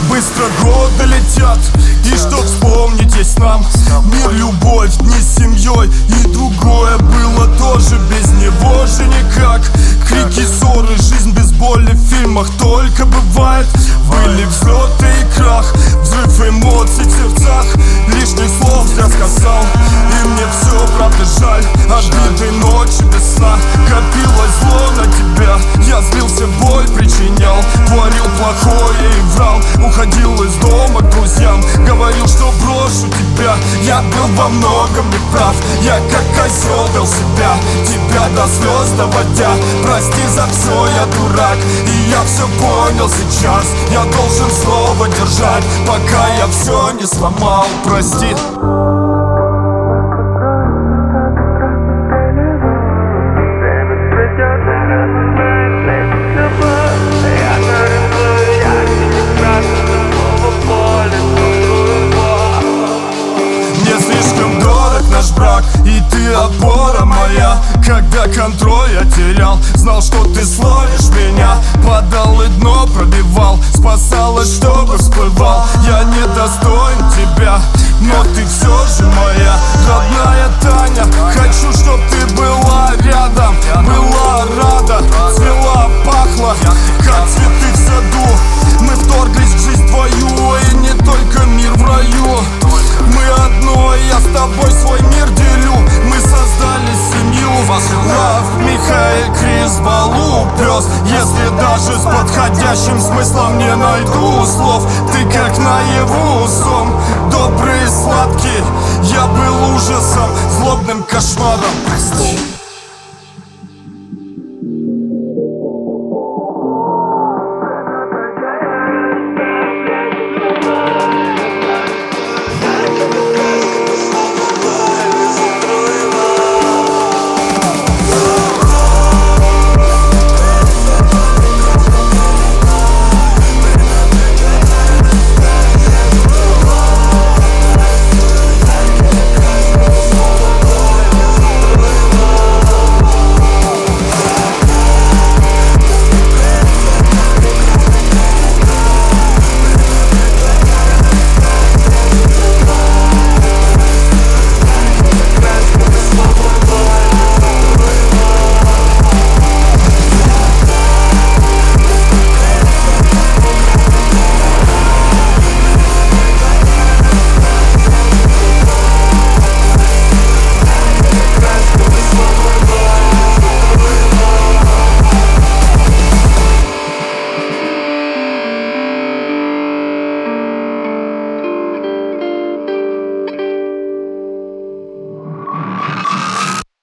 Быстро годы летят, и что вспомнить есть нам? Мир, любовь, дни с семьей, и другое было тоже без него же никак. Крики, ссоры, жизнь без боли в фильмах только бывает. Были взлеты и крах, взрыв эмоций в сердцах. Лишних слов зря сказал, и мне все правда жаль. Обиды ночи без сна, копилось зло на тебя. Я злился, боль причинял, творил плохое и врал. Уходил из дома к друзьям, говорил, что брошу тебя. Я был во многом неправ, я как козел вел себя, тебя до слез доводя. Прости за все, я дурак, и я все понял сейчас. Я должен слово держать, пока я все не сломал. Прости. Брак, и ты опора моя. Когда контроль я терял, знал, что ты словишь меня. Падал и дно пробивал, спасалась, чтобы всплывал. Я недостоин тебя, но ты все же моя родная Таня. Хочу, чтоб ты была рядом, была рада, цвела, пахла, как цветы в саду. Мы вторглись в жизнь твою, и не только мир в раю. Мы одно, и я с тобой свой мир делю. Мы создали семью. Лав, Михаил, Крис, Балу, пес. Если даже с подходящим смыслом не найду слов, ты как наяву сон, добрый и сладкий. Я был ужасом, злобным кошмаром. Прости.